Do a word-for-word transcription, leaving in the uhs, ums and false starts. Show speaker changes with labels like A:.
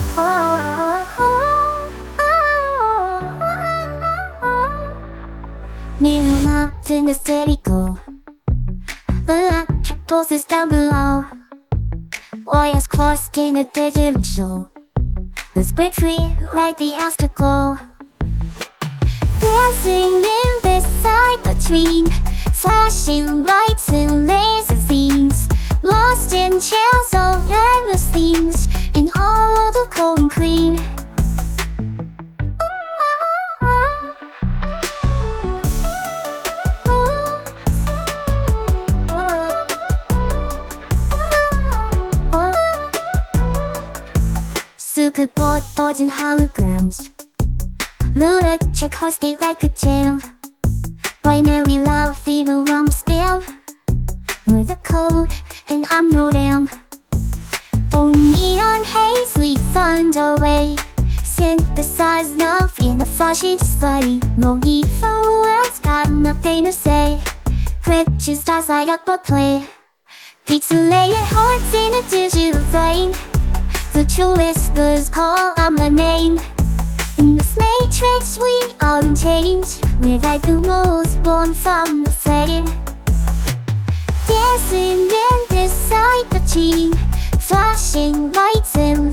A: New love in the city go. Electric pulses down below. Wires crossed in a digital show. Let's break free like the obstacle. Dancing in this side between flashing lights and laser scenes. Lost in chairs of endless themes. In all the cold and clean. Circuit board, boards and holograms. Lunatic hosted like a jam. Binary love fever rum spill. With a code and I'm no damn. Oh, neon haze lead thunder away. Synthesized love in a flashy display. No need for words, got nothing to say. Glitches stars light up a play. Pixelated hearts in a digital flame. The true whispers call out my name. In this matrix we are unchanged. We're like the most born from the flame. Dancing in this side between flashing lights and